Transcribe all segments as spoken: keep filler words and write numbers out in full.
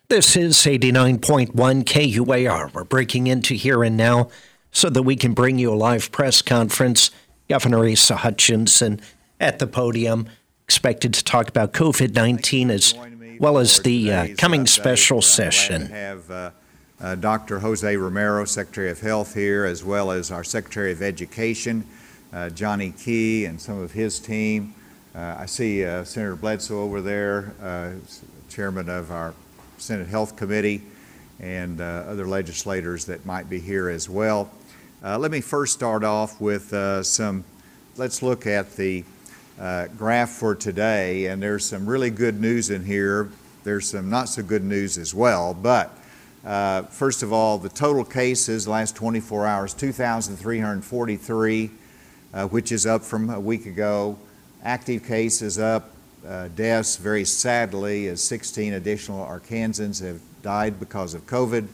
This is eighty-nine point one K U A R. We're breaking into Here and Now so that we can bring you a live press conference. Governor Asa Hutchinson at the podium, expected to talk about COVID nineteen as well as the uh, coming special session. We have uh, uh, Doctor Jose Romero, Secretary of Health here, as well as our Secretary of Education, uh, Johnny Key, and some of his team. Uh, I see uh, Senator Bledsoe over there, uh, Chairman of our Senate Health Committee, and uh, other legislators that might be here as well. Uh, let me first start off with uh, some, let's look at the uh, graph for today, and there's some really good news in here. There's some not so good news as well, but uh, first of all, the total cases last twenty-four hours, two thousand three hundred forty-three, uh, which is up from a week ago. Active cases up. Uh, deaths, very sadly, as sixteen additional Arkansans have died because of COVID.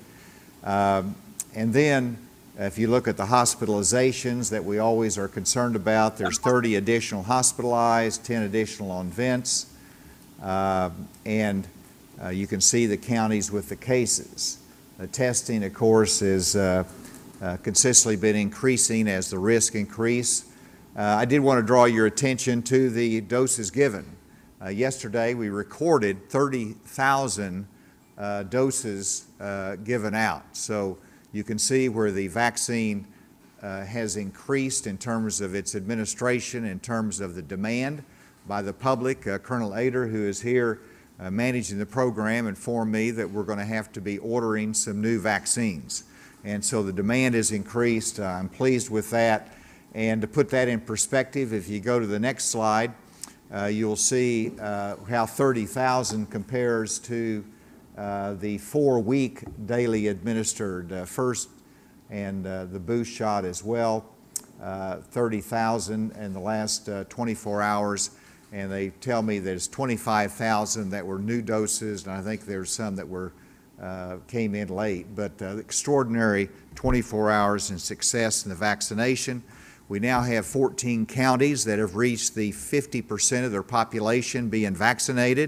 Um, and then, if you look at the hospitalizations that we always are concerned about, there's thirty additional hospitalized, ten additional on vents, uh, and uh, you can see the counties with the cases. The testing, of course, has uh, uh, consistently been increasing as the risk increase. Uh, I did want to draw your attention to the doses given. Uh, yesterday, we recorded thirty thousand uh, doses uh, given out. So you can see where the vaccine uh, has increased in terms of its administration, in terms of the demand by the public. Uh, Colonel Ader, who is here uh, managing the program, informed me that we're going to have to be ordering some new vaccines. And so the demand has increased. Uh, I'm pleased with that. And to put that in perspective, if you go to the next slide, Uh, you'll see uh, how thirty thousand compares to uh, the four-week daily administered uh, first and uh, the boost shot as well. Uh, thirty thousand in the last uh, twenty-four hours, and they tell me there's twenty-five thousand that were new doses, and I think there's some that were uh, came in late. But uh, extraordinary twenty-four hours in success in the vaccination. We now have fourteen counties that have reached the fifty percent of their population being vaccinated,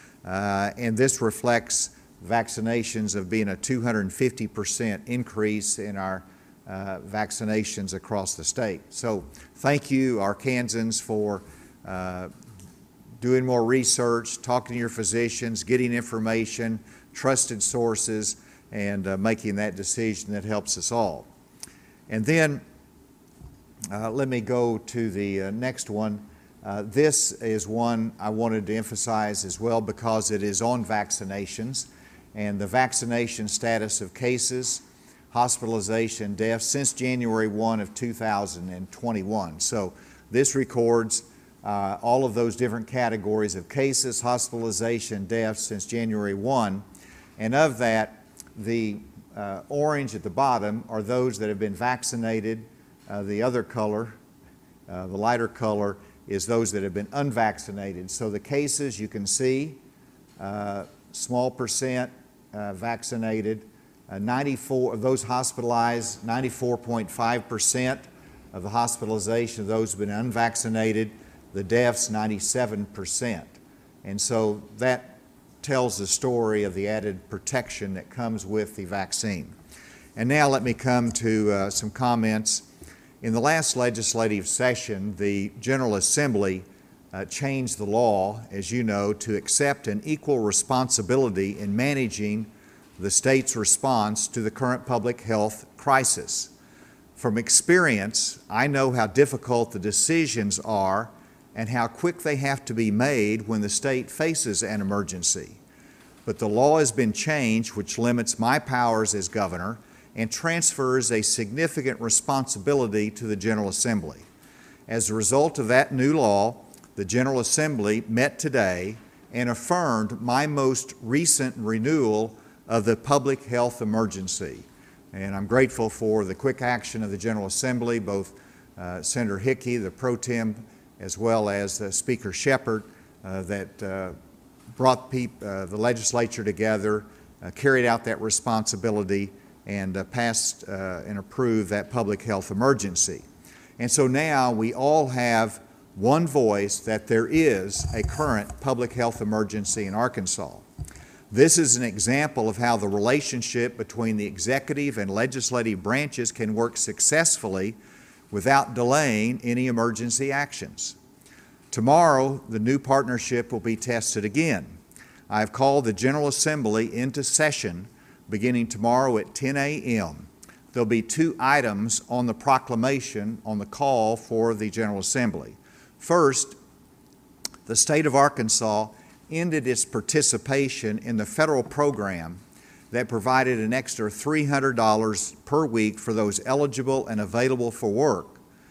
uh, and this reflects vaccinations of being a two hundred fifty percent increase in our uh, vaccinations across the state. So thank you, Arkansans, for uh, doing more research, talking to your physicians, getting information, trusted sources, and uh, making that decision that helps us all. And then Uh, let me go to the uh, next one. Uh, this is one I wanted to emphasize as well because it is on vaccinations and the vaccination status of cases, hospitalization, deaths since January first of two thousand twenty-one. So this records uh, all of those different categories of cases, hospitalization, deaths since January first. And of that, the uh, orange at the bottom are those that have been vaccinated. Uh, the other color, uh, the lighter color, is those that have been unvaccinated. So the cases you can see, uh, small percent uh, vaccinated, uh, ninety-four of those hospitalized, ninety-four point five percent of the hospitalization of those have been unvaccinated, the deaths ninety-seven percent. And so that tells the story of the added protection that comes with the vaccine. And now let me come to uh, some comments. In the last legislative session, the General Assembly uh, changed the law, as you know, to accept an equal responsibility in managing the state's response to the current public health crisis. From experience, I know how difficult the decisions are and how quick they have to be made when the state faces an emergency. But the law has been changed, which limits my powers as governor and transfers a significant responsibility to the General Assembly. As a result of that new law, the General Assembly met today and affirmed my most recent renewal of the public health emergency. And I'm grateful for the quick action of the General Assembly, both uh, Senator Hickey, the pro tem, as well as uh, Speaker Shepard, uh, that uh, brought peop- uh, the legislature together, uh, carried out that responsibility, and uh, passed uh, and approved that public health emergency. And so now we all have one voice that there is a current public health emergency in Arkansas. This is an example of how the relationship between the executive and legislative branches can work successfully without delaying any emergency actions. Tomorrow, the new partnership will be tested again. I have called the General Assembly into session beginning tomorrow at ten a m There'll be two items on the proclamation on the call for the General Assembly. First, the state of Arkansas ended its participation in the federal program that provided an extra three hundred dollars per week for those eligible and available for work.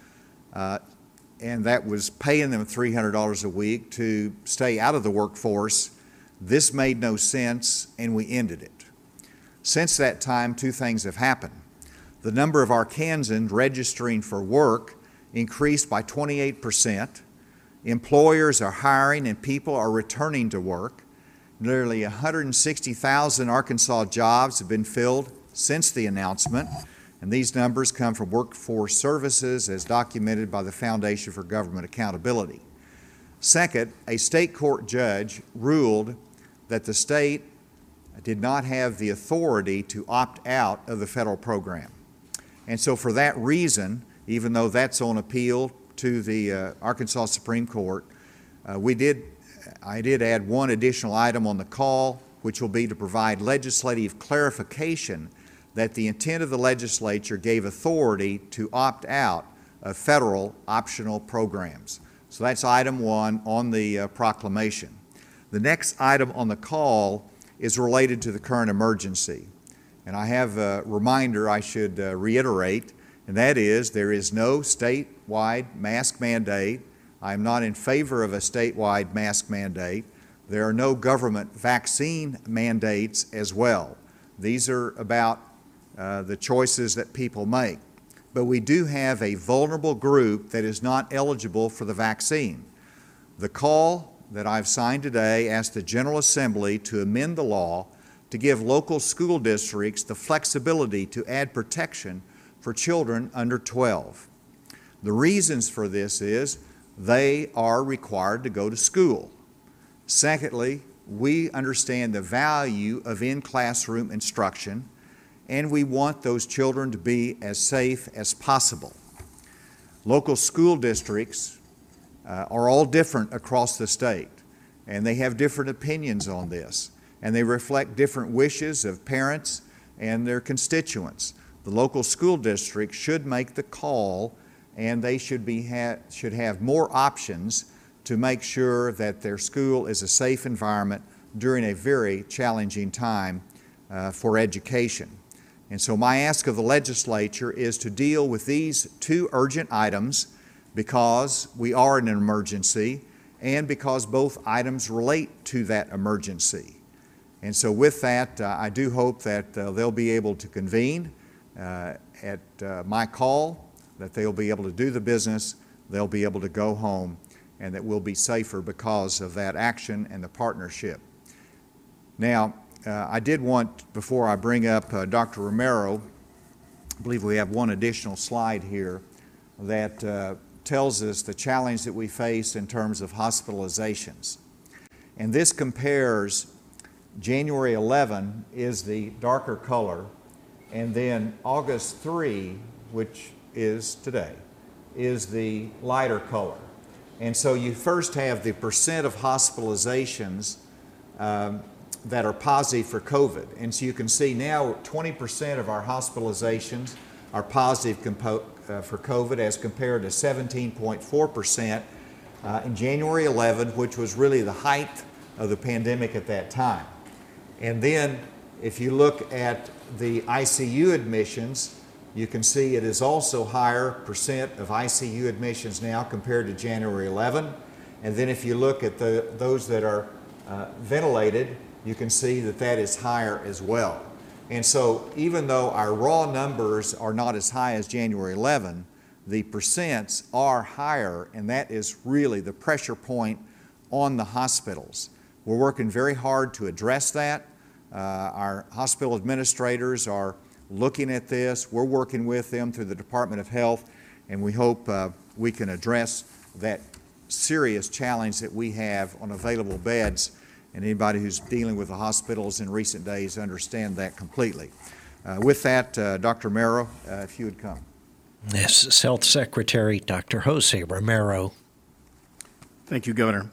Uh, and that was paying them three hundred dollars a week to stay out of the workforce. This made no sense, and we ended it. Since that time, two things have happened. The number of Arkansans registering for work increased by twenty-eight percent. Employers are hiring and people are returning to work. Nearly one hundred sixty thousand Arkansas jobs have been filled since the announcement, and these numbers come from Workforce Services as documented by the Foundation for Government Accountability. Second, a state court judge ruled that the state did not have the authority to opt out of the federal program. And so for that reason, even though that's on appeal to the uh, Arkansas Supreme Court, uh, we did, I did add one additional item on the call, which will be to provide legislative clarification that the intent of the legislature gave authority to opt out of federal optional programs. So that's item one on the uh, proclamation. The next item on the call is related to the current emergency. And I have a reminder I should uh, reiterate, and that is there is no statewide mask mandate. I am not in favor of a statewide mask mandate. There are no government vaccine mandates as well. These are about uh, the choices that people make. But we do have a vulnerable group that is not eligible for the vaccine. The call that I've signed today asks the General Assembly to amend the law to give local school districts the flexibility to add protection for children under twelve. The reasons for this is they are required to go to school. Secondly, we understand the value of in-classroom instruction, and we want those children to be as safe as possible. Local school districts uh, are all different across the state, and they have different opinions on this, and they reflect different wishes of parents and their constituents. The local school district should make the call, and they should be ha- should have more options to make sure that their school is a safe environment during a very challenging time uh, for education. And so my ask of the legislature is to deal with these two urgent items because we are in an emergency and because both items relate to that emergency. And so with that, uh, I do hope that uh, they'll be able to convene uh, at uh, my call, that they'll be able to do the business, they'll be able to go home, and that we'll be safer because of that action and the partnership. Now, uh, I did want, before I bring up uh, Doctor Romero, I believe we have one additional slide here that uh, tells us the challenge that we face in terms of hospitalizations. And this compares January eleventh is the darker color, and then August third, which is today, is the lighter color. And so you first have the percent of hospitalizations um, that are positive for COVID. And so you can see now twenty percent of our hospitalizations are positive compo- uh, for COVID as compared to seventeen point four percent uh, in January eleventh, which was really the height of the pandemic at that time. And then if you look at the I C U admissions, you can see it is also higher percent of I C U admissions now compared to January eleventh. And then if you look at the, those that are uh, ventilated, you can see that that is higher as well. And so even though our raw numbers are not as high as January eleventh, the percents are higher, and that is really the pressure point on the hospitals. We're working very hard to address that. Uh, our hospital administrators are looking at this. We're working with them through the Department of Health, and we hope uh, we can address that serious challenge that we have on available beds. and anybody who's dealing with the hospitals in recent days understand that completely. Uh, with that, uh, Doctor Romero, uh, if you would come. This is Health Secretary Doctor Jose Romero. Thank you, Governor.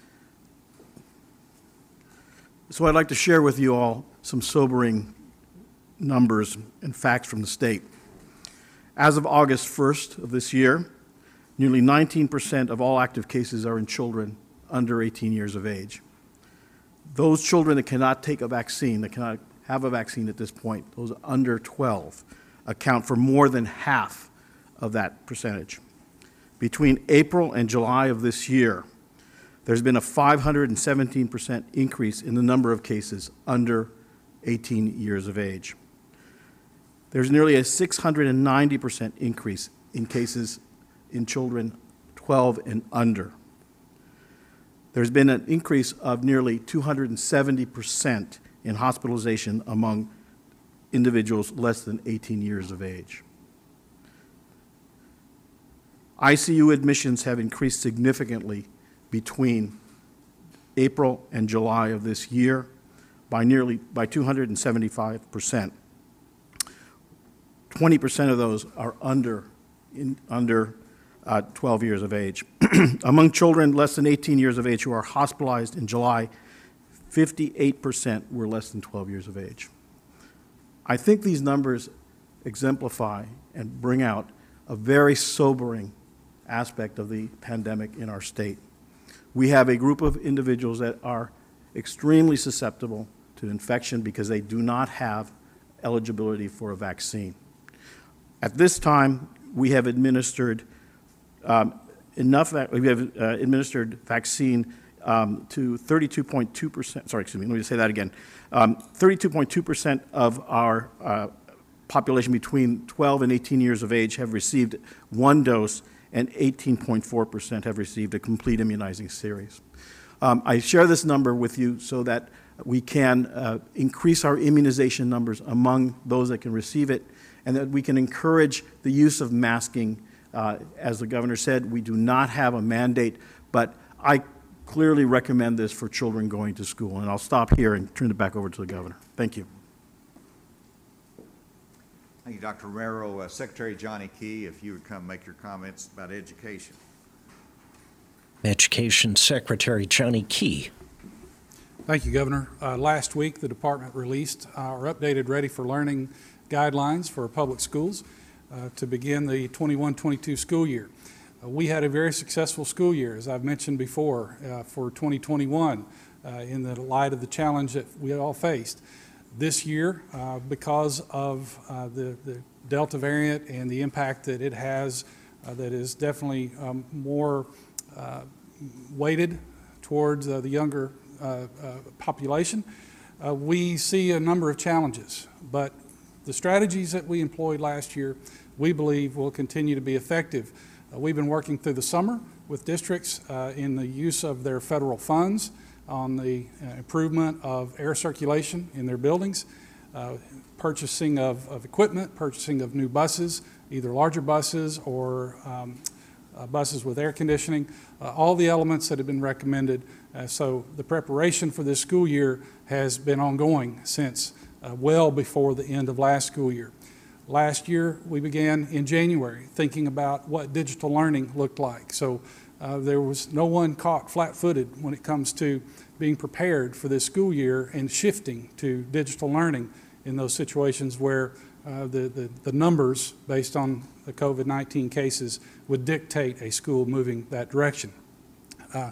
So I'd like to share with you all some sobering numbers and facts from the state. As of August first of this year, nearly nineteen percent of all active cases are in children under eighteen years of age. Those children that cannot take a vaccine, that cannot have a vaccine at this point, those under twelve, account for more than half of that percentage. Between April and July of this year, there's been a five hundred seventeen percent increase in the number of cases under eighteen years of age. There's nearly a six hundred ninety percent increase in cases in children twelve and under. There's been an increase of nearly two hundred seventy percent in hospitalization among individuals less than eighteen years of age. I C U admissions have increased significantly between April and July of this year by nearly by two hundred seventy-five percent. twenty percent of those are under in, under uh, twelve years of age. Among children less than eighteen years of age who are hospitalized in July, fifty-eight percent were less than twelve years of age. I think these numbers exemplify and bring out a very sobering aspect of the pandemic in our state. We have a group of individuals that are extremely susceptible to infection because they do not have eligibility for a vaccine. At this time, we have administered um, enough, we have uh, administered vaccine um, to thirty-two point two percent, sorry, excuse me, let me say that again. Um, thirty-two point two percent of our uh, population between twelve and eighteen years of age have received one dose, and eighteen point four percent have received a complete immunizing series. Um, I share this number with you so that we can uh, increase our immunization numbers among those that can receive it, and that we can encourage the use of masking. Uh, as the governor said, we do not have a mandate, but I clearly recommend this for children going to school. And I'll stop here and turn it back over to the governor. Thank you. Thank you, Doctor Romero. Uh, Secretary Johnny Key, if you would come make your comments about education. Education Secretary Johnny Key. Thank you, Governor. Uh, last week, the department released our updated Ready for Learning guidelines for public schools uh, to begin the twenty-one twenty-two school year. Uh, we had a very successful school year, as I've mentioned before, uh, for twenty twenty-one uh, in the light of the challenge that we all faced. This year, uh, because of uh, the, the Delta variant and the impact that it has, uh, that is definitely um, more uh, weighted towards uh, the younger uh, uh, population, uh, we see a number of challenges. But the strategies that we employed last year, we believe will continue to be effective. Uh, we've been working through the summer with districts uh, in the use of their federal funds on the uh, improvement of air circulation in their buildings, uh, purchasing of, of equipment, purchasing of new buses, either larger buses or um, uh, buses with air conditioning, uh, all the elements that have been recommended. Uh, so the preparation for this school year has been ongoing since uh, well before the end of last school year. Last year, we began in January thinking about what digital learning looked like. So Uh, there was no one caught flat-footed when it comes to being prepared for this school year and shifting to digital learning in those situations where uh, the, the, the numbers based on the COVID nineteen cases would dictate a school moving that direction. Uh,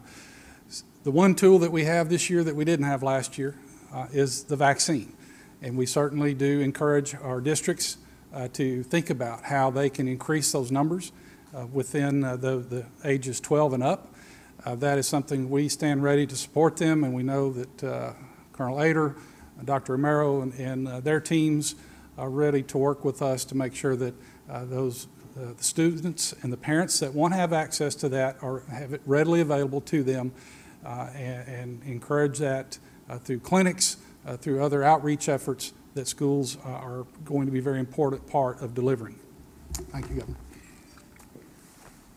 the one tool that we have this year that we didn't have last year uh, is the vaccine. And we certainly do encourage our districts uh, to think about how they can increase those numbers Uh, within uh, the, the ages twelve and up. Uh, that is something we stand ready to support them, and we know that uh, Colonel Ader, uh, Doctor Romero, and, and uh, their teams are ready to work with us to make sure that uh, those uh, the students and the parents that want to have access to that are have it readily available to them, uh, and, and encourage that uh, through clinics, uh, through other outreach efforts that schools uh, are going to be a very important part of delivering. Thank you, Governor.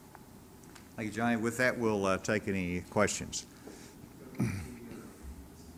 Thank you, Johnny. With that, we'll uh, take any questions.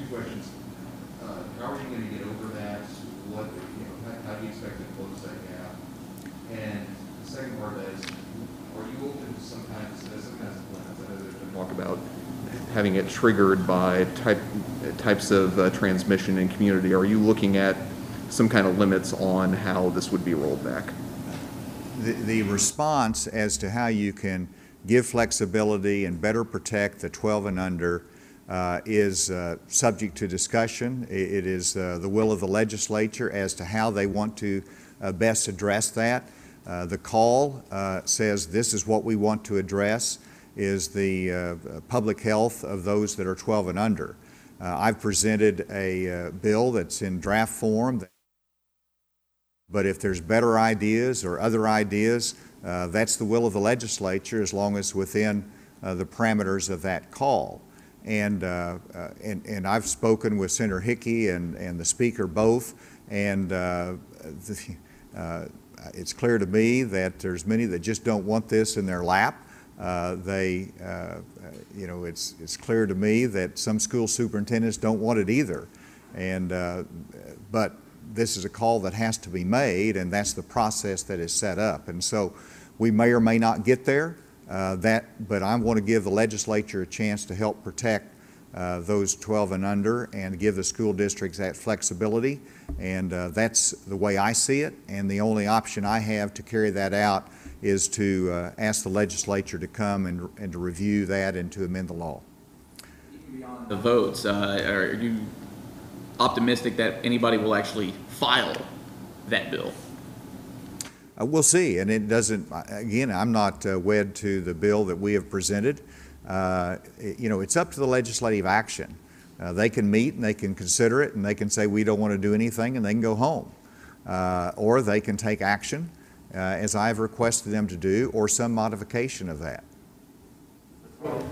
questions. Uh, how are you going to get over that? What, you know, how, how do you expect to close that gap? And the second part of that is, are you open to some kinds, uh, some kinds of plans? I know there's been talk about having it triggered by type, types of uh, transmission in community. Are you looking at some kind of limits on how this would be rolled back? The, the response as to how you can give flexibility and better protect the twelve and under uh, is uh, subject to discussion. It, it is uh, the will of the legislature as to how they want to uh, best address that. Uh, the call uh, says this is what we want to address, is the uh, public health of those that are twelve and under. Uh, I've presented a uh, bill that's in draft form, but if there's better ideas or other ideas, uh, that's the will of the legislature as long as within uh, the parameters of that call. And, uh, uh, and, and I've spoken with Senator Hickey and, and the Speaker both, and uh, the, uh, it's clear to me that there's many that just don't want this in their lap. Uh, they, uh, you know, it's, it's clear to me that some school superintendents don't want it either. And, uh, but this is a call that has to be made, and that's the process that is set up. And so we may or may not get there, uh, that, but I want to give the legislature a chance to help protect uh, those twelve and under and give the school districts that flexibility. And uh, that's the way I see it, and the only option I have to carry that out is to uh, ask the legislature to come and, and to review that and to amend the law. The votes, uh, are you optimistic that anybody will actually file that bill? Uh, we'll see, and it doesn't, again, I'm not uh, wed to the bill that we have presented. Uh, it, you know, it's up to the legislative action. Uh, they can meet and they can consider it and they can say we don't want to do anything and they can go home. Uh, or they can take action, uh, as I've requested them to do, or some modification of that. Well,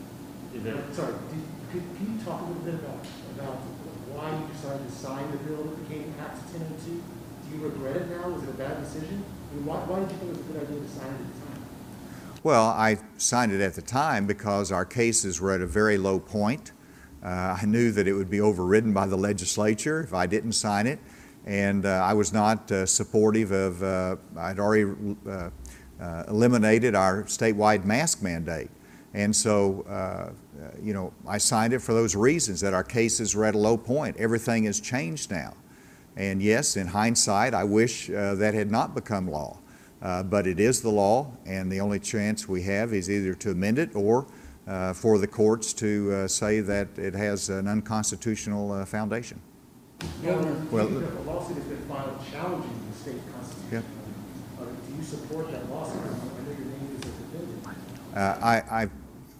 sorry, can, can you talk a little bit about, about why you decided to sign the bill that became Act ten oh two? Do you regret it now? Was it a bad decision? I mean, why, why did you think it was a good idea to sign it at the time? Well, I signed it at the time because our cases were at a very low point. Uh, I knew that it would be overridden by the legislature if I didn't sign it, and uh, I was not uh, supportive of, uh, I'd already uh, uh, eliminated our statewide mask mandate. And so, uh, you know, I signed it for those reasons, that our cases were at a low point. Everything has changed now. And yes, in hindsight, I wish uh, that had not become law. Uh, but it is the law, and the only chance we have is either to amend it or uh, for the courts to uh, say that it has an unconstitutional uh, foundation. Governor, well, a lawsuit has been filed challenging the state constitution. Yeah. Uh, do you support that lawsuit? I know your name is a defendant. Uh, I, I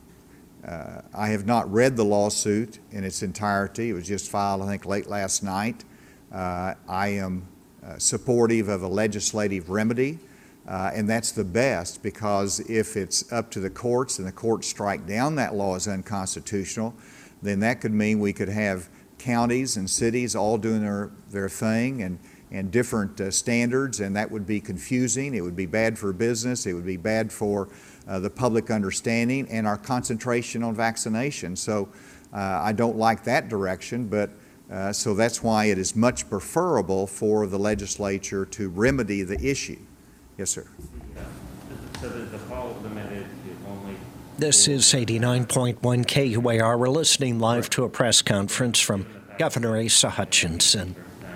Uh, I have not read the lawsuit in its entirety. It was just filed, I think, late last night. Uh, I am uh, supportive of a legislative remedy, uh, and that's the best, because if it's up to the courts and the courts strike down that law as unconstitutional, then that could mean we could have counties and cities all doing their, their thing and, and different uh, standards, and that would be confusing. It would be bad for business. It would be bad for Uh, the public understanding and our concentration on vaccination. So uh, I don't like that direction, but uh, so that's why it is much preferable for the legislature to remedy the issue. Yes, sir. Yeah. So the, the fall limited to only. This is eighty-nine point one K U A R. We're listening live to a press conference from Governor Asa Hutchinson.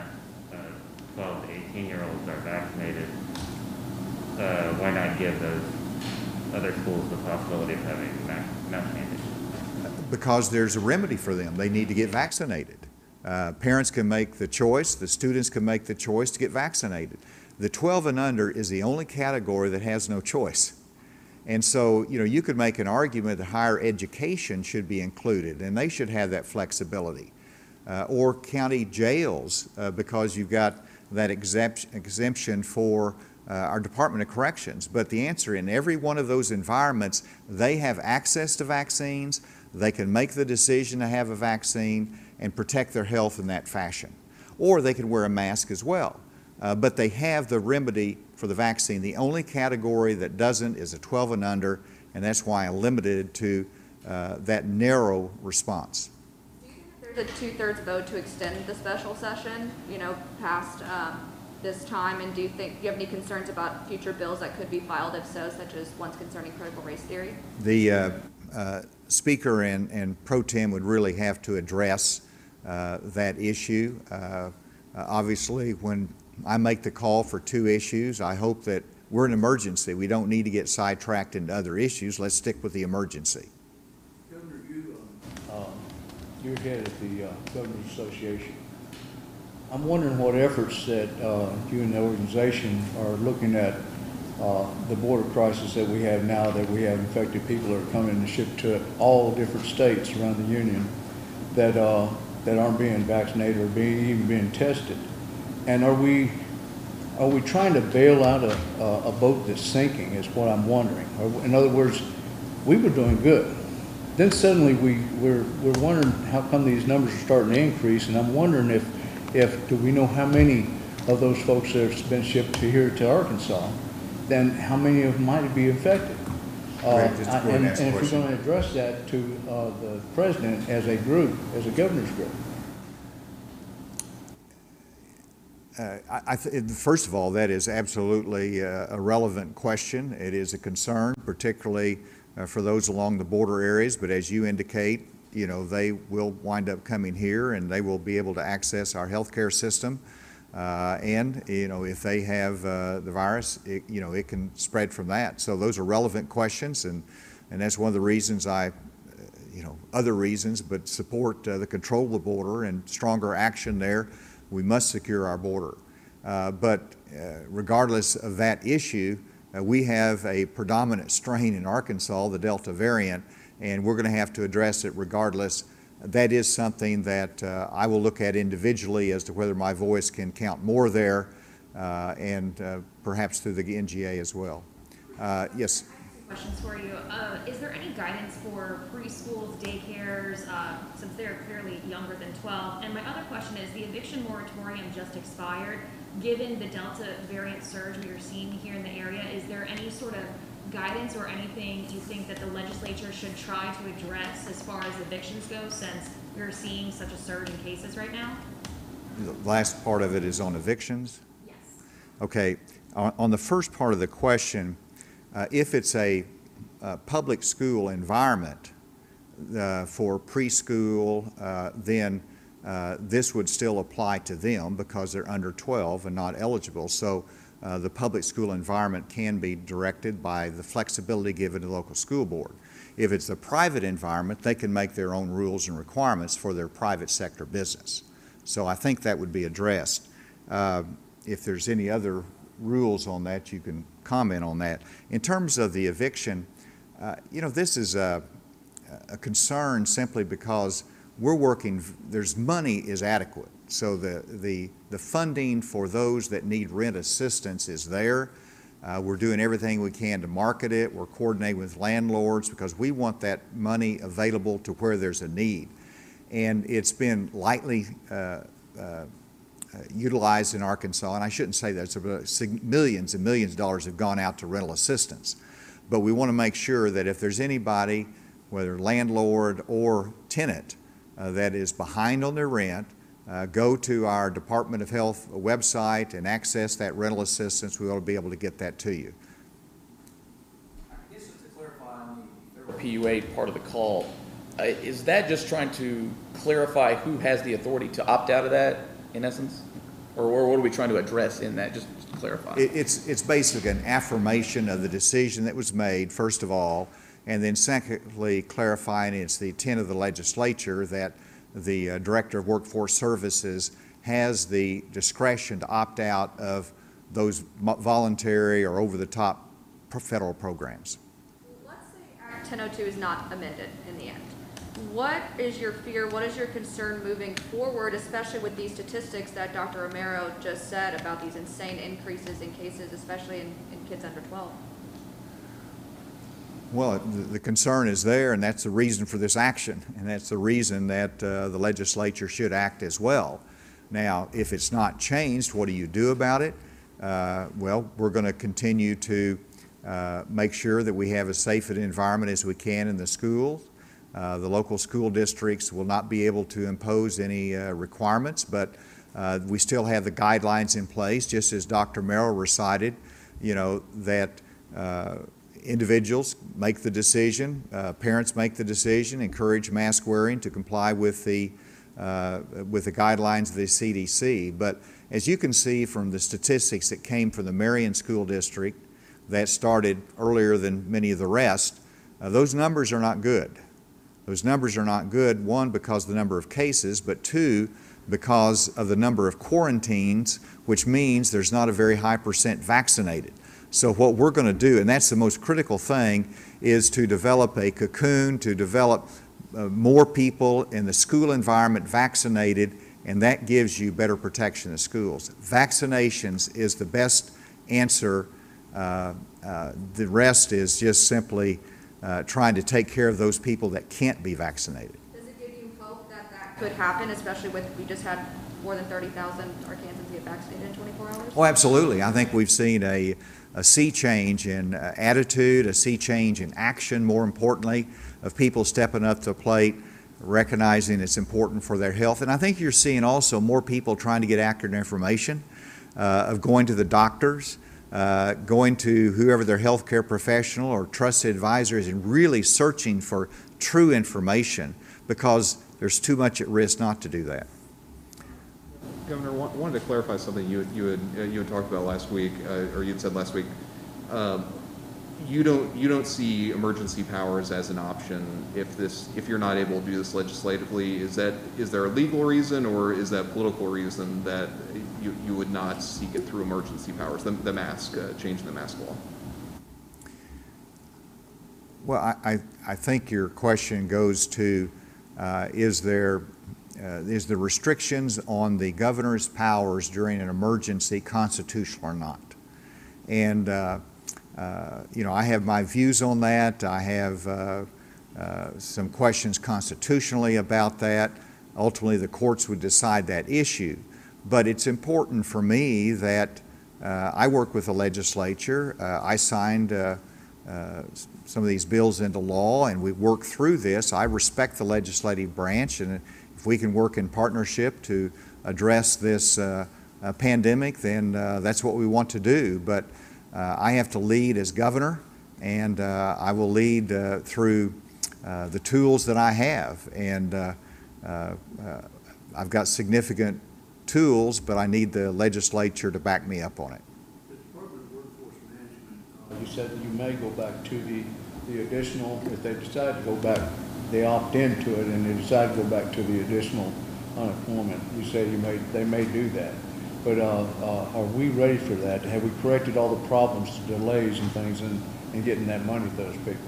twelve to eighteen year olds are vaccinated. Uh, why not give those other schools the possibility of having mask mandates? Because there's a remedy for them. They need to get vaccinated. Uh, parents can make the choice. The students can make the choice to get vaccinated. The twelve and under is the only category that has no choice. And so, you know, you could make an argument that higher education should be included, and they should have that flexibility. Uh, or county jails, uh, because you've got that exempt, exemption for Uh, our Department of Corrections. But the answer, in every one of those environments, they have access to vaccines, they can make the decision to have a vaccine and protect their health in that fashion. Or they can wear a mask as well. Uh, but they have the remedy for the vaccine. The only category that doesn't is a twelve and under, and that's why I limited it to uh, that narrow response. Do you think there's the two-thirds vote to extend the special session, you know, past um, this time? And do you think, do you have any concerns about future bills that could be filed, if so, such as ones concerning critical race theory? The uh, uh, Speaker and, and Pro Tem would really have to address uh, that issue. Uh, uh, obviously, when I make the call for two issues, I hope that we're an emergency. We don't need to get sidetracked into other issues. Let's stick with the emergency. Governor, you, uh, you're head of the uh, Governors Association. I'm wondering what efforts that uh, you and the organization are looking at uh, the border crisis that we have now, that we have infected people that are coming in and shipped to all different states around the union that uh, that aren't being vaccinated or being even being tested. And are we are we trying to bail out a, a boat that's sinking is what I'm wondering. In other words, we were doing good. Then suddenly we, we're, we're wondering how come these numbers are starting to increase, and I'm wondering if, if do we know how many of those folks that have been shipped to here to Arkansas, then how many of them might be infected? Uh, Right, just I- go ahead and, and ask and the if we're question. going to address that to uh, the president as a group, as a governor's group. Uh, I, I th- first of all, that is absolutely uh, a relevant question. It is a concern, particularly uh, for those along the border areas. But as you indicate, you know, they will wind up coming here, and they will be able to access our healthcare system. Uh, and you know, if they have uh, the virus, it, you know, it can spread from that. So those are relevant questions, and and that's one of the reasons I, uh, you know, other reasons, but support uh, the control of the border and stronger action there. We must secure our border. Uh, but uh, regardless of that issue, uh, we have a predominant strain in Arkansas, the Delta variant, and we're going to have to address it regardless. That is something that uh, I will look at individually as to whether my voice can count more there, uh, and uh, perhaps through the N G A as well. Uh, yes. Questions for you. Uh, is there any guidance for preschools, daycares, uh, since they're clearly younger than twelve? And my other question is, the eviction moratorium just expired. Given the Delta variant surge we are seeing here in the area, is there any sort of guidance or anything you think that the legislature should try to address as far as evictions go, since we're seeing such a surge in cases right now? The last part of it is on evictions? Yes. Okay. On, on the first part of the question, Uh, if it's a uh, public school environment uh, for preschool, uh, then uh, this would still apply to them because they're under twelve and not eligible. So uh, the public school environment can be directed by the flexibility given to the local school board. If it's a private environment, they can make their own rules and requirements for their private sector business. So I think that would be addressed. Uh, if there's any other rules on that, you can comment on that. In terms of the eviction, uh, you know, this is a, a concern simply because we're working, there's money is adequate. So the, the, the funding for those that need rent assistance is there. Uh, we're doing everything we can to market it. We're coordinating with landlords because we want that money available to where there's a need. And it's been lightly uh, uh, Uh, utilized in Arkansas, and I shouldn't say that, so millions and millions of dollars have gone out to rental assistance. But we want to make sure that if there's anybody, whether landlord or tenant, uh, that is behind on their rent, uh, go to our Department of Health website and access that rental assistance. We ought to be able to get that to you. I guess just to clarify on the P U A part of the call, uh, is that just trying to clarify who has the authority to opt out of that, in essence? Or, or what are we trying to address in that, just, just to clarify? It, it's, it's basically an affirmation of the decision that was made, first of all, and then secondly, clarifying it's the intent of the legislature that the uh, Director of Workforce Services has the discretion to opt out of those voluntary or over-the-top federal programs. Let's say Act ten oh two is not amended in the end. What is your fear, what is your concern moving forward, especially with these statistics that Doctor Romero just said about these insane increases in cases, especially in, in kids under twelve? Well, the, the concern is there, and that's the reason for this action, and that's the reason that uh, the legislature should act as well. Now, if it's not changed, what do you do about it? Uh, well, we're going to continue to uh, make sure that we have as safe an environment as we can in the schools. Uh, the local school districts will not be able to impose any uh, requirements, but uh, we still have the guidelines in place, just as Doctor Merrill recited, you know, that uh, individuals make the decision, uh, parents make the decision, encourage mask wearing to comply with the, uh, with the guidelines of the C D C. But as you can see from the statistics that came from the Marion School District that started earlier than many of the rest, uh, those numbers are not good. Those numbers are not good, one, because of the number of cases, but two, because of the number of quarantines, which means there's not a very high percent vaccinated. So what we're going to do, and that's the most critical thing, is to develop a cocoon, to develop uh, more people in the school environment vaccinated, and that gives you better protection in schools. Vaccinations is the best answer. Uh, uh, the rest is just simply Uh, trying to take care of those people that can't be vaccinated. Does it give you hope that that could happen, especially with, we just had more than thirty thousand Arkansans get vaccinated in twenty-four hours? Oh, absolutely. I think we've seen a, a sea change in uh, attitude, a sea change in action, more importantly, of people stepping up to the plate, recognizing it's important for their health. And I think you're seeing also more people trying to get accurate information, uh, of going to the doctors, Uh, going to whoever their healthcare professional or trusted advisor is, and really searching for true information, because there's too much at risk not to do that. Governor, wa- wanted to clarify something you you had uh, you had talked about last week, uh, or you had said last week. Um, you don't you don't see emergency powers as an option if this if you're not able to do this legislatively. Is that is there a legal reason, or is that political reason that you, you would not seek it through emergency powers, the, the mask, uh, changing the mask law? Well, I, I, I think your question goes to, uh, is there, uh, is the restrictions on the governor's powers during an emergency constitutional or not? And, uh, uh, you know, I have my views on that. I have uh, uh, some questions constitutionally about that. Ultimately, the courts would decide that issue. But it's important for me that uh, I work with the legislature. Uh, I signed uh, uh, some of these bills into law, and we work through this. I respect the legislative branch, and if we can work in partnership to address this uh, uh, pandemic, then uh, that's what we want to do. But uh, I have to lead as governor, and uh, I will lead uh, through uh, the tools that I have. And uh, uh, uh, I've got significant tools, but I need the legislature to back me up on it. The Department of Workforce Management, uh, you said that you may go back to the, the additional, if they decide to go back, they opt into it and they decide to go back to the additional unemployment. You say you may, they may do that. But uh, uh, are we ready for that? Have we corrected all the problems, the delays and things in, in getting that money to those people?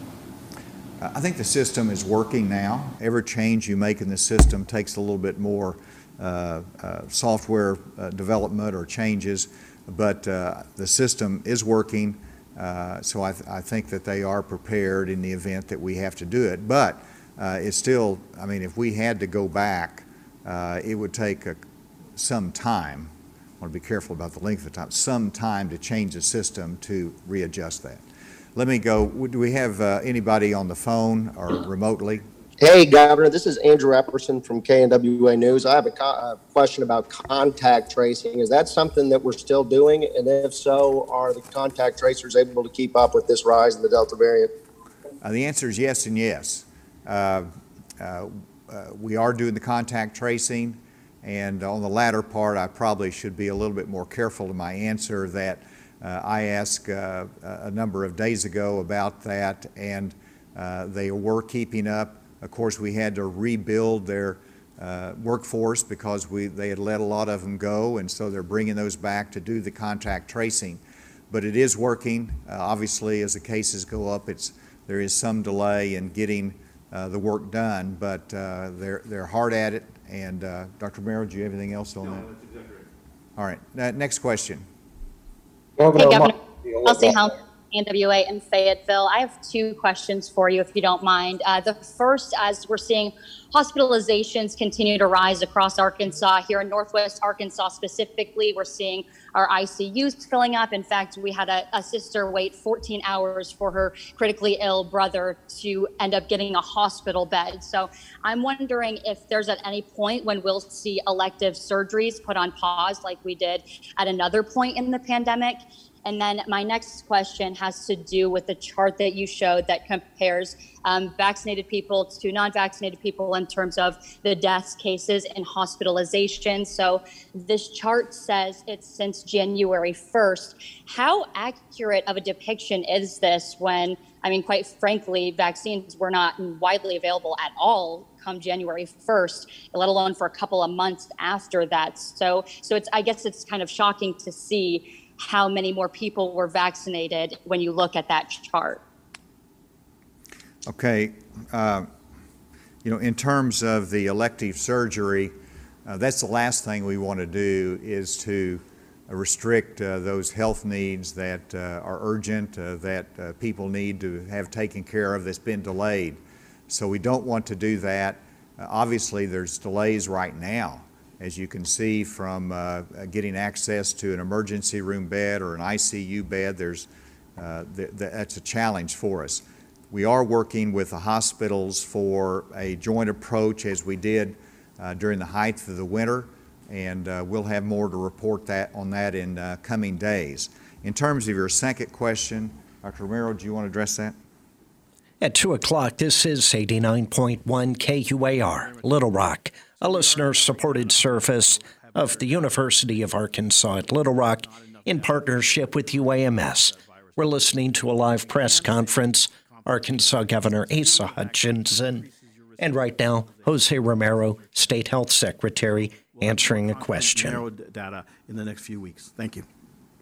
I think the system is working now. Every change you make in the system takes a little bit more Uh, uh, software uh, development or changes, but uh, the system is working, uh, so I, th I think that they are prepared in the event that we have to do it. But uh, it's still, I mean, if we had to go back, uh, it would take a, some time. I want to be careful about the length of time, some time to change the system to readjust that. Let me go, do we have uh, anybody on the phone or remotely? Hey, Governor, this is Andrew Epperson from K N W A News. I have a, co- a question about contact tracing. Is that something that we're still doing? And if so, are the contact tracers able to keep up with this rise in the Delta variant? Uh, the answer is yes and yes. Uh, uh, uh, we are doing the contact tracing, and on the latter part, I probably should be a little bit more careful in my answer that uh, I asked uh, a number of days ago about that, and uh, they were keeping up. Of course, we had to rebuild their uh, workforce because we, they had let a lot of them go, and so they're bringing those back to do the contact tracing. But it is working. Uh, obviously, as the cases go up, it's, there is some delay in getting uh, the work done, but uh, they're, they're hard at it. And uh, Doctor Merrill, do you have anything else on No, that? that's exactly right. All right, uh, next question. Hey, Governor. Elsie Helm. N W A in Fayetteville. I have two questions for you, if you don't mind. Uh, the first, as we're seeing hospitalizations continue to rise across Arkansas, here in Northwest Arkansas specifically, we're seeing our I C Us filling up. In fact, we had a, a sister wait fourteen hours for her critically ill brother to end up getting a hospital bed. So I'm wondering if there's at any point when we'll see elective surgeries put on pause like we did at another point in the pandemic. And then my next question has to do with the chart that you showed that compares um, vaccinated people to non-vaccinated people in terms of the deaths, cases, and hospitalizations. So this chart says it's since January first. How accurate of a depiction is this when, I mean, quite frankly, vaccines were not widely available at all come January first, let alone for a couple of months after that. So, so it's, I guess it's kind of shocking to see how many more people were vaccinated when you look at that chart. Okay. Uh, you know, in terms of the elective surgery, uh, that's the last thing we want to do is to uh, restrict uh, those health needs that uh, are urgent, uh, that uh, people need to have taken care of that's been delayed. So we don't want to do that. Uh, obviously, there's delays right now, as you can see from uh, getting access to an emergency room bed or an I C U bed. There's, uh, th th that's a challenge for us. We are working with the hospitals for a joint approach as we did uh, during the height of the winter, and uh, we'll have more to report that on that in uh, coming days. In terms of your second question, Doctor Romero, do you want to address that? At two o'clock, this is eighty-nine point one K U A R, Little Rock, a listener-supported service of the University of Arkansas at Little Rock in partnership with U A M S. We're listening to a live press conference, Arkansas Governor Asa Hutchinson, and right now, Jose Romero, State Health Secretary, answering a question. Narrow data in the next few weeks. Thank you.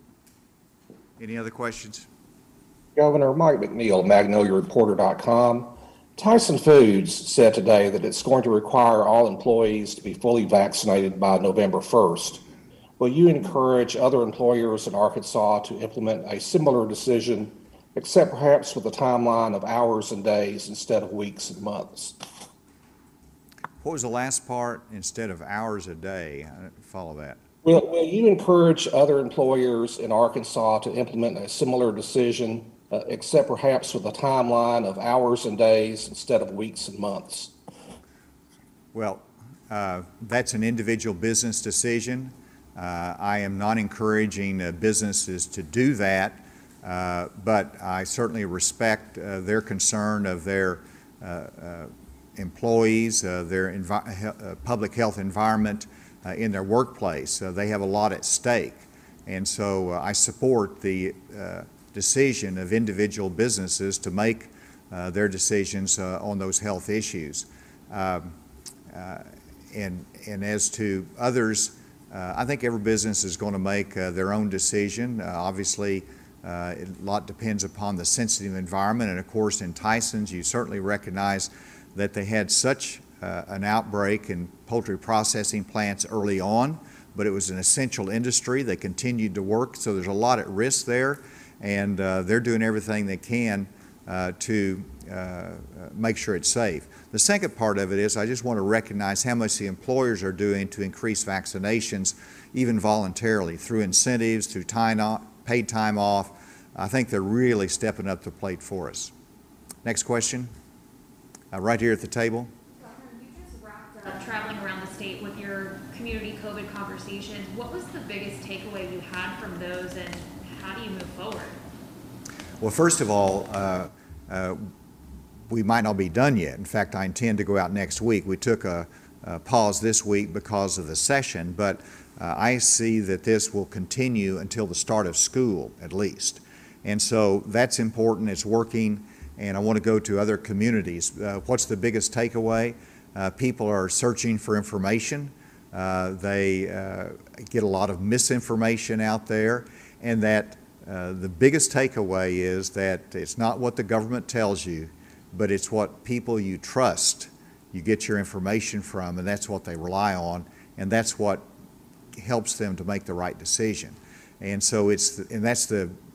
Any other questions? Governor, Mike McNeil, Magnolia Reporter dot com. Tyson Foods said today that it's going to require all employees to be fully vaccinated by November first. Will you encourage other employers in Arkansas to implement a similar decision, except perhaps with a timeline of hours and days instead of weeks and months? What was the last part? Instead of hours a day? I didn't follow that. Will, will you encourage other employers in Arkansas to implement a similar decision, uh, except perhaps with a timeline of hours and days instead of weeks and months? Well, uh, that's an individual business decision. Uh, I am not encouraging uh, businesses to do that, uh, but I certainly respect uh, their concern of their uh, uh, employees, uh, their envi- uh, public health environment uh, in their workplace. Uh, they have a lot at stake. And so uh, I support the uh, decision of individual businesses to make uh, their decisions uh, on those health issues. Um, uh, and, and as to others, uh, I think every business is going to make uh, their own decision. Uh, obviously, uh, a lot depends upon the sensitive environment. And of course, in Tyson's, you certainly recognize that they had such uh, an outbreak in poultry processing plants early on, but it was an essential industry. They continued to work, so there's a lot at risk there, and uh, they're doing everything they can uh, to uh, make sure it's safe. The second part of it is I just want to recognize how much the employers are doing to increase vaccinations, even voluntarily, through incentives, through time off, paid time off. I think they're really stepping up the plate for us. Next question. Uh, right here at the table. Governor, you just wrapped up traveling around the state with your community COVID conversations. What was the biggest takeaway you had from those, and how do you move forward? Well, first of all, uh, uh, we might not be done yet. In fact, I intend to go out next week. We took a, a pause this week because of the session, but uh, I see that this will continue until the start of school, at least. And so that's important. It's working. And I want to go to other communities. Uh, what's the biggest takeaway? Uh, people are searching for information. Uh, they uh, get a lot of misinformation out there, and that uh, the biggest takeaway is that it's not what the government tells you, but it's what people you trust you get your information from, and that's what they rely on, and that's what helps them to make the right decision. And so it's, the, and that's the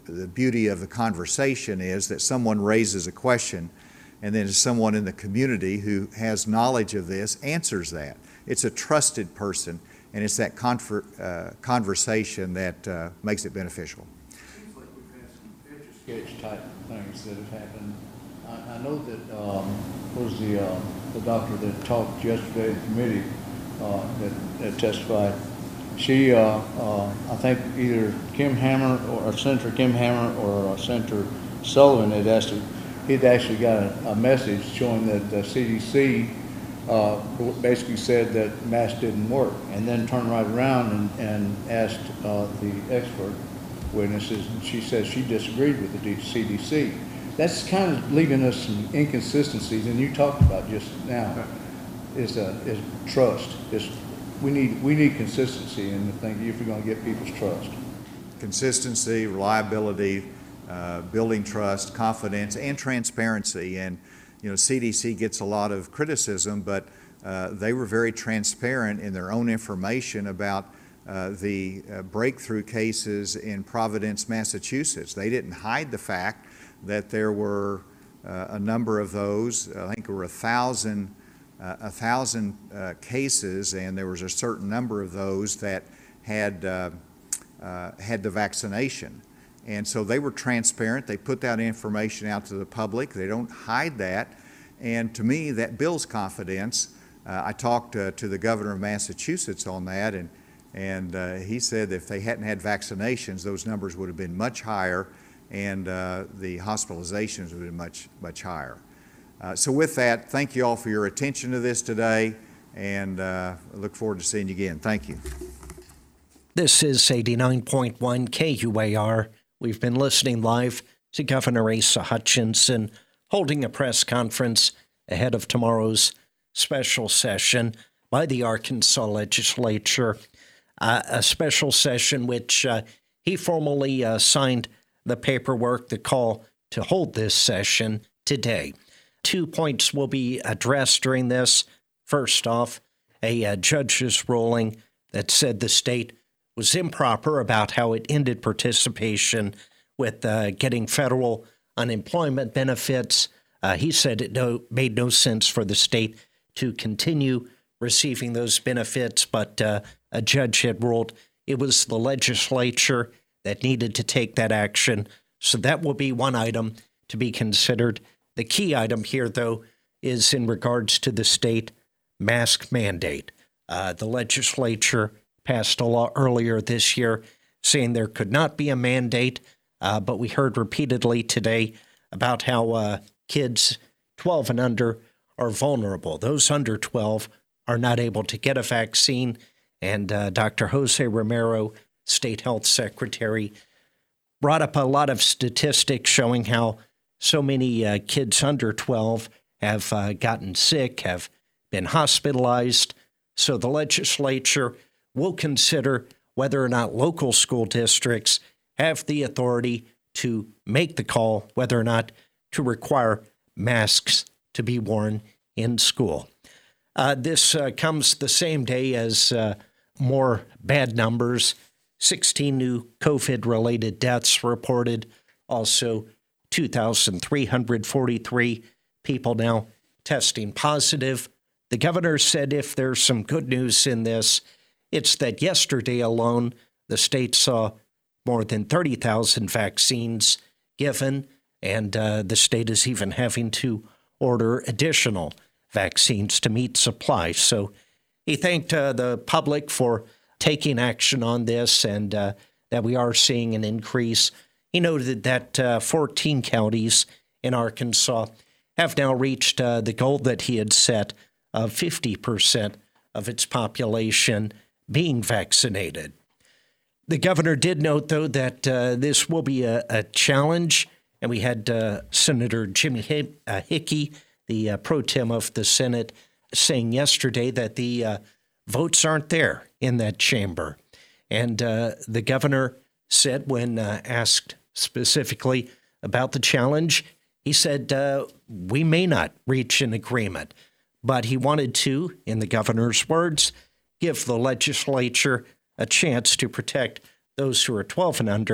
the beauty of the conversation is that someone raises a question, and then someone in the community who has knowledge of this answers that. It's a trusted person, and it's that confer, uh, conversation that uh, makes it beneficial. Seems like we've had some etch-a-sketch type things that have happened. I, I know that um, was the uh, the doctor that talked yesterday in committee uh, that, that testified. She, uh, uh, I think either Kim Hammer or uh, Senator Kim Hammer or uh, Senator Sullivan had asked her, he'd actually got a, a message showing that the C D C uh, basically said that masks didn't work, and then turned right around and, and asked uh, the expert witnesses, and she said she disagreed with the C D C. That's kind of leaving us some inconsistencies, and you talked about just now, is, uh, is trust. Is we need we need consistency in the thing if we're going to get people's trust. Consistency, reliability, uh, building trust, confidence, and transparency. And you know, C D C gets a lot of criticism, but uh, they were very transparent in their own information about uh, the uh, breakthrough cases in Providence, Massachusetts. They didn't hide the fact that there were uh, a number of those. I think there were a thousand, uh, a thousand uh, cases, and there was a certain number of those that had uh, uh, had the vaccination. And so they were transparent. They put that information out to the public. They don't hide that. And to me, that builds confidence. Uh, I talked uh, to the governor of Massachusetts on that, and, and uh, he said that if they hadn't had vaccinations, those numbers would have been much higher, and uh, the hospitalizations would have been much, much higher. Uh, so with that, thank you all for your attention to this today, and uh, I look forward to seeing you again. Thank you. This is eighty-nine point one K U A R. We've been listening live to Governor Asa Hutchinson holding a press conference ahead of tomorrow's special session by the Arkansas legislature, uh, a special session which uh, he formally uh, signed the paperwork, the call to hold this session today. Two points will be addressed during this. First off, a uh, judge's ruling that said the state was improper about how it ended participation with uh, getting federal unemployment benefits. Uh, he said it no, made no sense for the state to continue receiving those benefits, but uh, a judge had ruled it was the legislature that needed to take that action. So that will be one item to be considered. The key item here, though, is in regards to the state mask mandate. Uh, the legislature passed a law earlier this year saying there could not be a mandate, uh, but we heard repeatedly today about how uh, kids twelve and under are vulnerable. Those under twelve are not able to get a vaccine, and uh, Doctor Jose Romero, State Health Secretary, brought up a lot of statistics showing how so many uh, kids under twelve have uh, gotten sick, have been hospitalized. So the legislature will consider whether or not local school districts have the authority to make the call whether or not to require masks to be worn in school. Uh, this uh, comes the same day as uh, more bad numbers. sixteen new COVID-related deaths reported. Also, two thousand three hundred forty-three people now testing positive. The governor said if there's some good news in this, it's that yesterday alone, the state saw more than thirty thousand vaccines given, and uh, the state is even having to order additional vaccines to meet supply. So he thanked uh, the public for taking action on this and uh, that we are seeing an increase. He noted that uh, fourteen counties in Arkansas have now reached uh, the goal that he had set of fifty percent of its population being vaccinated. The governor did note, though, that uh, this will be a, a challenge, and we had uh, Senator Jimmy Hick, uh, Hickey, the uh, pro tem of the Senate, saying yesterday that the uh, votes aren't there in that chamber. And uh, the governor said, when uh, asked specifically about the challenge, he said, uh, we may not reach an agreement, but he wanted to, in the governor's words, give the legislature a chance to protect those who are twelve and under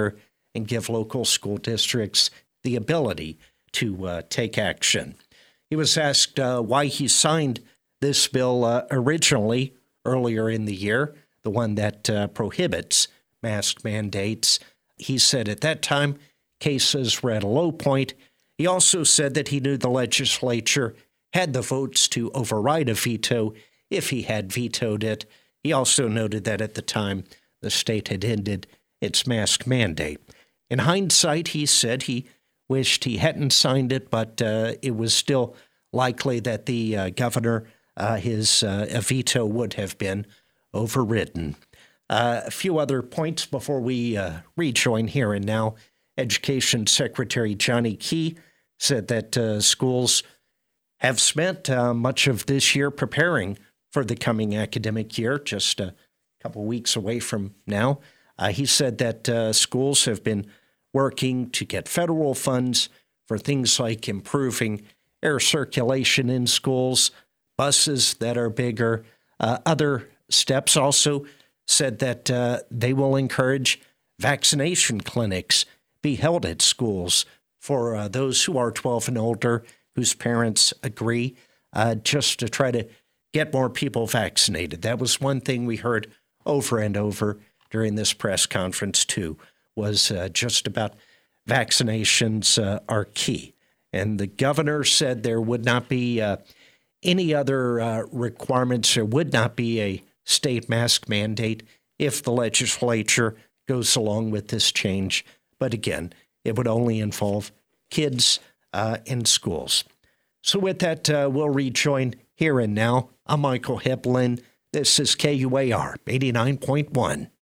and give local school districts the ability to uh, take action. He was asked uh, why he signed this bill uh, originally earlier in the year, the one that uh, prohibits mask mandates. He said at that time, cases were at a low point. He also said that he knew the legislature had the votes to override a veto if he had vetoed it. He also noted that at the time, the state had ended its mask mandate. In hindsight, he said he wished he hadn't signed it, but uh, it was still likely that the uh, governor, uh, his uh, veto would have been overridden. Uh, a few other points before we uh, rejoin Here and Now. Education Secretary Johnny Key said that uh, schools have spent uh, much of this year preparing for the coming academic year, just a couple weeks away from now. Uh, he said that uh, schools have been working to get federal funds for things like improving air circulation in schools, buses that are bigger, uh, other steps. Also said that uh, they will encourage vaccination clinics be held at schools for uh, those who are twelve and older, whose parents agree, uh, just to try to get more people vaccinated. That was one thing we heard over and over during this press conference, too, was uh, just about vaccinations uh, are key. And the governor said there would not be uh, any other uh, requirements. There would not be a state mask mandate if the legislature goes along with this change. But again, it would only involve kids uh, in schools. So with that, uh, we'll rejoin Here and Now. I'm Michael Heblin. This is K U A R eighty-nine point one.